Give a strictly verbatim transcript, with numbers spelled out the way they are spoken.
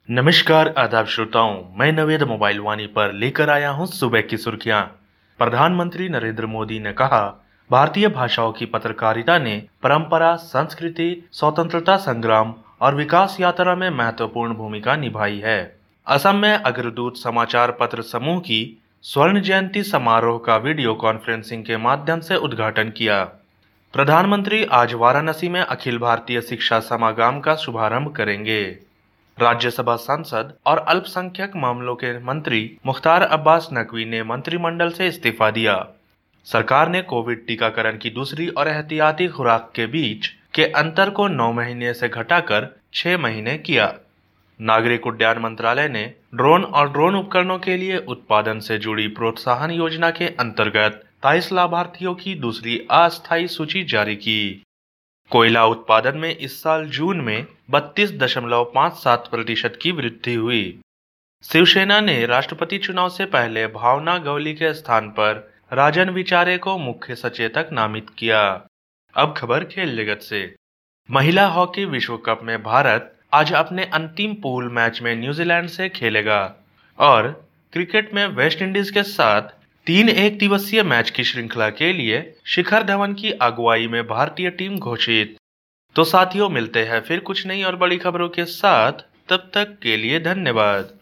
नमस्कार आदाब श्रोताओं, मैं नवेद मोबाइल वाणी पर लेकर आया हूं सुबह की सुर्खियां। प्रधानमंत्री नरेंद्र मोदी ने कहा, भारतीय भाषाओं की पत्रकारिता ने परंपरा, संस्कृति, स्वतंत्रता संग्राम और विकास यात्रा में महत्वपूर्ण भूमिका निभाई है। असम में अग्रदूत समाचार पत्र समूह की स्वर्ण जयंती समारोह का वीडियो कॉन्फ्रेंसिंग के माध्यम से उद्घाटन किया। प्रधानमंत्री आज वाराणसी में अखिल भारतीय शिक्षा समागम का शुभारंभ करेंगे। राज्यसभा सांसद और अल्पसंख्यक मामलों के मंत्री मुख्तार अब्बास नकवी ने मंत्रिमंडल से इस्तीफा दिया। सरकार ने कोविड टीकाकरण की दूसरी और एहतियाती खुराक के बीच के अंतर को नौ महीने से घटाकर छह महीने किया। नागरिक उड्डयन मंत्रालय ने ड्रोन और ड्रोन उपकरणों के लिए उत्पादन से जुड़ी प्रोत्साहन योजना के अंतर्गत तेईस लाभार्थियों की दूसरी अस्थायी सूची जारी की। कोयला उत्पादन में इस साल जून में बत्तीस दशमलव पाँच सात प्रतिशत की वृद्धि हुई। शिवसेना ने राष्ट्रपति चुनाव से पहले भावना गवली के स्थान पर राजन विचारे को मुख्य सचेतक नामित किया। अब खबर खेल जगत से। महिला हॉकी विश्व कप में भारत आज अपने अंतिम पूल मैच में न्यूजीलैंड से खेलेगा और क्रिकेट में वेस्टइंडीज के साथ तीन एक दिवसीय मैच की श्रृंखला के लिए शिखर धवन की अगुवाई में भारतीय टीम घोषित। तो साथियों, मिलते हैं फिर कुछ नई और बड़ी खबरों के साथ। तब तक के लिए धन्यवाद।